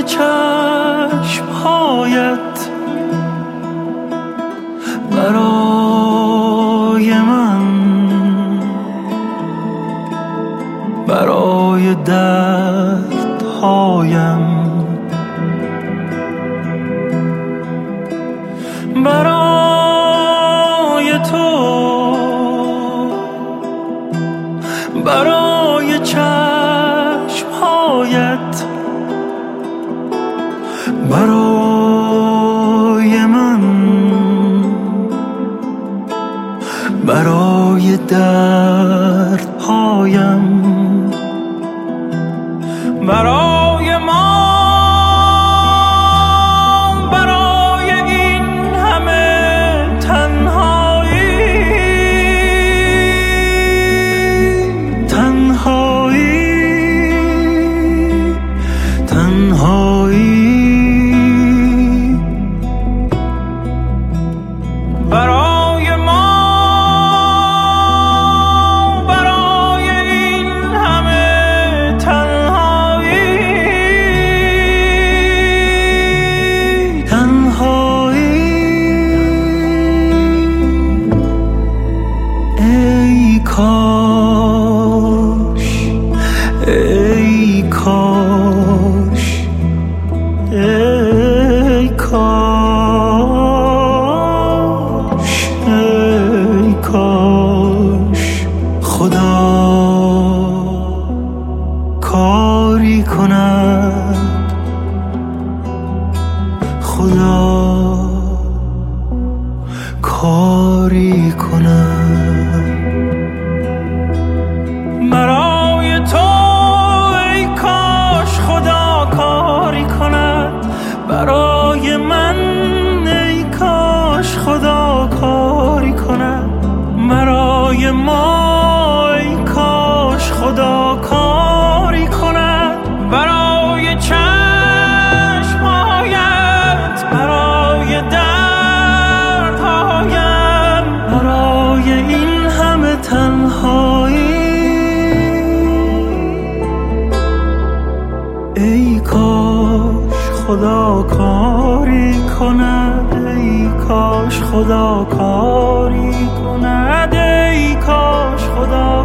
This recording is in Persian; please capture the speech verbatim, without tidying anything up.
چشمهایت برای من، برای دردهایم، برای تو، برای چشمهایت، برای من، برای دردهایم، برای ما، برای این همه تنهایی، تنهایی، تنهایی، برای ما، برای این همه تنهایی، تنهایی. ای کاش، ای کاش، ای کاش، ای کاش خدا کاری کند، خدا کاری کند برای تو. ای کاش خدا کاری کند برای من، ای کاش خدا کاری کند برای ما، ای کاش خدا کاری کند برای چشمهایت، برای دردهایم، برای این همه تنهایی. ای کاش خدا کاری کند، ای کاش خدا کاری کند، ای کاش خدا